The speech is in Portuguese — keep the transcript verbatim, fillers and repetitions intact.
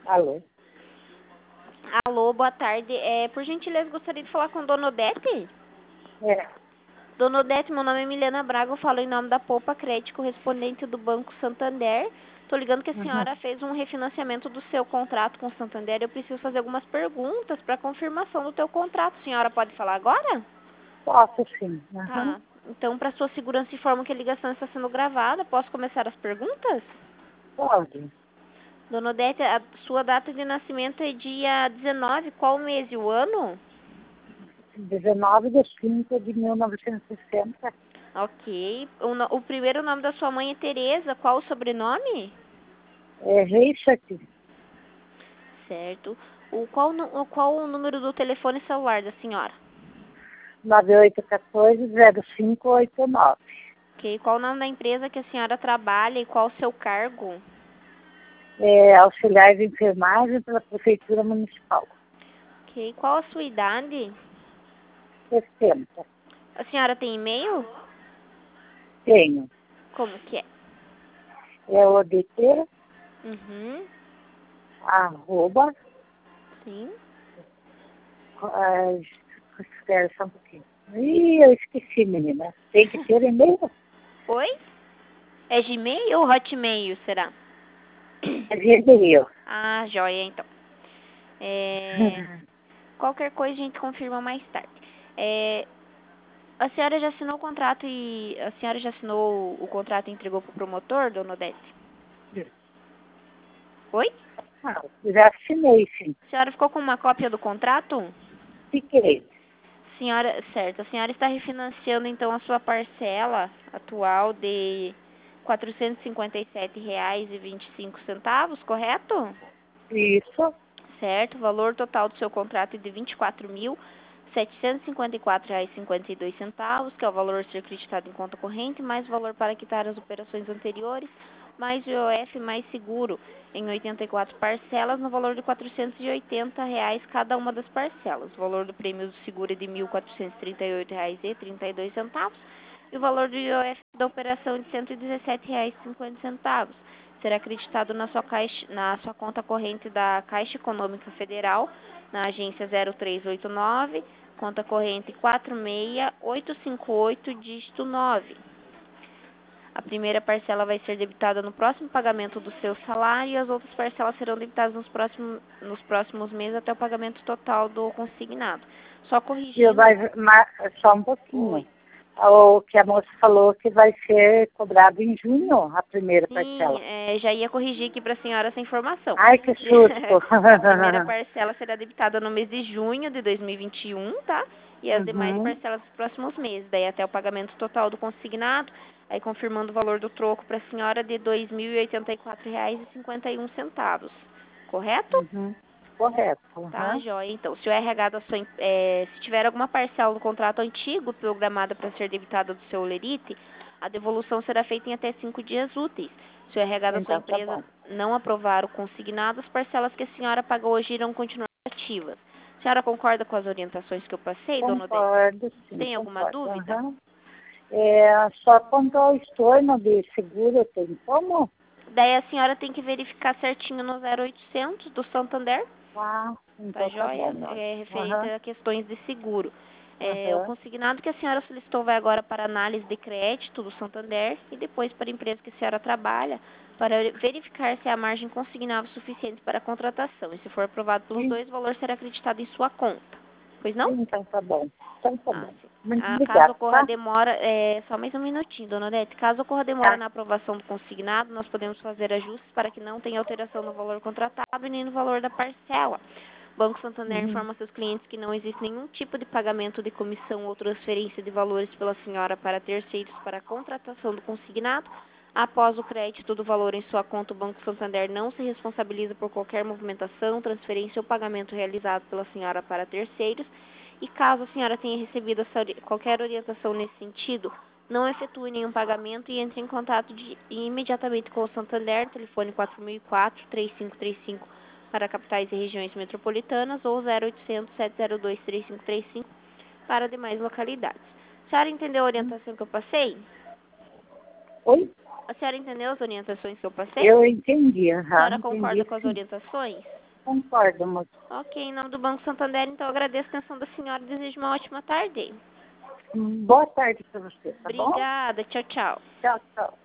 Alô? Alô, boa tarde. É, por gentileza, gostaria de falar com a Dona Odete? É. Dona Odete, meu nome é Milena Braga, eu falo em nome da Poupa Crédito, correspondente do Banco Santander. Tô ligando que a Uhum. senhora fez um refinanciamento do seu contrato com o Santander. Eu preciso fazer algumas perguntas para confirmação do teu contrato. A senhora pode falar agora? Posso sim. Uhum. Tá. Então, para sua segurança, informo que a ligação está sendo gravada. Posso começar as perguntas? Pode. Dona Odete, a sua data de nascimento é dia dezenove. Qual o mês e o ano? dezenove de cinco de mil novecentos e sessenta. Ok. O, no- o primeiro nome da sua mãe é Tereza. Qual o sobrenome? É Richard, Certo. O, qual, nu- o- qual o número do telefone celular da senhora? nove oito um quatro, zero cinco oito nove. Ok. Qual o nome da empresa que a senhora trabalha e qual o seu cargo? É auxiliar de enfermagem pela Prefeitura Municipal. Ok. Qual a sua idade? sessenta. A senhora tem e-mail? Tenho. Como que é? É o D T, Uhum. arroba, Sim. ah, espera só um pouquinho. Ih, eu esqueci, menina. Tem que ter e-mail? Oi? É Gmail ou Hotmail, será? É e-mail. Ah, joia, então. É... Qualquer coisa a gente confirma mais tarde. É... A senhora já assinou o contrato e... A senhora já assinou o contrato e entregou pro promotor, dona Odete? Oi? Ah, já assinei, sim. A senhora ficou com uma cópia do contrato? Fiquei. Senhora, certo. A senhora está refinanciando, então, a sua parcela atual de quatrocentos e cinquenta e sete reais e vinte e cinco centavos, correto? Isso. Certo. O valor total do seu contrato é de vinte e quatro mil, setecentos e cinquenta e quatro reais e cinquenta e dois centavos, que é o valor a ser acreditado em conta corrente, mais o valor para quitar as operações anteriores, mais o I O F mais seguro, em oitenta e quatro parcelas, no valor de quatrocentos e oitenta reais cada uma das parcelas. O valor do prêmio do seguro é de mil quatrocentos e trinta e oito reais e trinta e dois centavos, e o valor do I O F da operação é de cento e dezessete reais e cinquenta centavos. Será acreditado na sua, caixa, na sua conta corrente da Caixa Econômica Federal, na agência zero três oito nove, conta corrente quatro seis oito cinco oito, dígito nove. A primeira parcela vai ser debitada no próximo pagamento do seu salário e as outras parcelas serão debitadas nos próximos, nos próximos meses até o pagamento total do consignado. Só E corrigindo... vai, ma- só um pouquinho. Oi. O que a moça falou que vai ser cobrado em junho, a primeira Sim, parcela. é, já ia corrigir aqui para a senhora essa informação. Ai, que susto. A primeira parcela será debitada no mês de junho de dois mil e vinte e um, tá? E as demais Uhum, parcelas nos próximos meses, daí até o pagamento total do consignado, aí confirmando o valor do troco para a senhora de dois mil e oitenta e quatro reais e cinquenta e um centavos. Correto? uhum. Correto. Tá, Uhum. joia. Então, se o R H da sua, em- eh, se tiver alguma parcela do contrato antigo programada para ser debitada do seu lerite, a devolução será feita em até cinco dias úteis. Se o R H da sua Então tá empresa bom. não aprovar o consignado, as parcelas que a senhora pagou hoje irão continuar ativas. A senhora concorda com as orientações que eu passei, dona Odete? Concordo, sim, Tem alguma concordo. dúvida? Uhum. É, só quanto ao estorno de seguro, tem como? Daí a senhora tem que verificar certinho no zero oitocentos do Santander. Ah, Tá então tá joia? bom, não. É referente Aham, a questões de seguro. É, o aham. consignado que a senhora solicitou vai agora para análise de crédito do Santander e depois para a empresa que a senhora trabalha para verificar se há margem consignável suficiente para a contratação. E se for aprovado pelos Sim, dois, o valor será acreditado em sua conta. Pois não? então tá bom. Então tá Ah, bom. sim. Muito Ah, caso obrigada, ocorra tá? demora, é, só mais um minutinho, dona Odete. Caso ocorra demora Tá. na aprovação do consignado, nós podemos fazer ajustes para que não tenha alteração no valor contratado e nem no valor da parcela. O Banco Santander Uhum. informa seus clientes que não existe nenhum tipo de pagamento de comissão ou transferência de valores pela senhora para terceiros para a contratação do consignado. Após o crédito do valor em sua conta, o Banco Santander não se responsabiliza por qualquer movimentação, transferência ou pagamento realizado pela senhora para terceiros. E caso a senhora tenha recebido essa ori- qualquer orientação nesse sentido, não efetue nenhum pagamento e entre em contato de- imediatamente com o Santander, telefone quatro mil e quatro, três cinco três cinco para capitais e regiões metropolitanas ou zero oitocentos, sete zero dois, três cinco três cinco para demais localidades. A senhora entendeu a orientação que eu passei? Oi? A senhora entendeu as orientações que eu passei? Eu entendi, A senhora aham, concorda entendi com as sim. orientações? Concordo, moço. Ok, em nome do Banco Santander, então eu agradeço a atenção da senhora e desejo uma ótima tarde. Boa tarde para você, tá bom? Obrigada, tchau, tchau. Tchau, tchau.